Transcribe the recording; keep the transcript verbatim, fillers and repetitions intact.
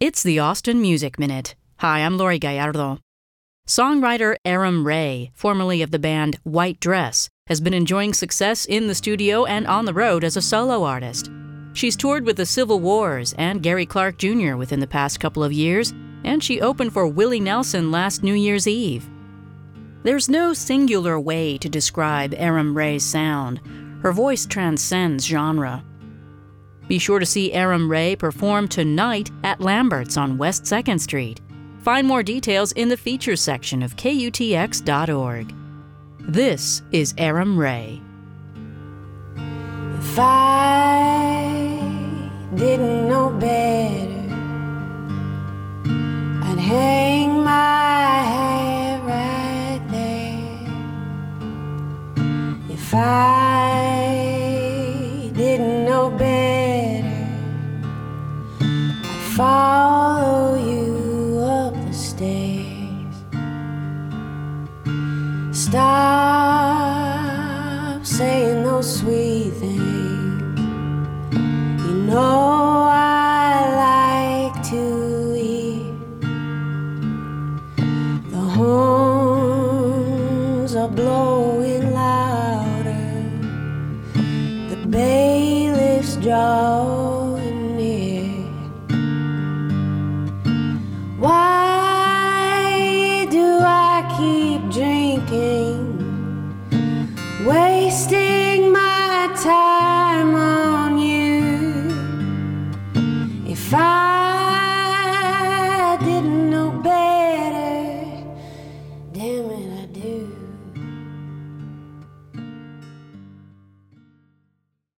It's the Austin Music Minute. Hi, I'm Lori Gallardo. Songwriter Aram Ray, formerly of the band White Dress, has been enjoying success in the studio and on the road as a solo artist. She's toured with the Civil Wars and Gary Clark Junior within the past couple of years, and she opened for Willie Nelson last New Year's Eve. There's no singular way to describe Aram Ray's sound. Her voice transcends genre. Be sure to see Aram Ray perform tonight at Lambert's on West second Street. Find more details in the features section of K U T X dot org. This is Aram Ray. If I didn't know better, I'd hang my hat right there. If I didn't know better, I'd follow you up the stairs. Stop saying those sweet things. You know I like to hear. The horns are blowing louder. The bailiffs draw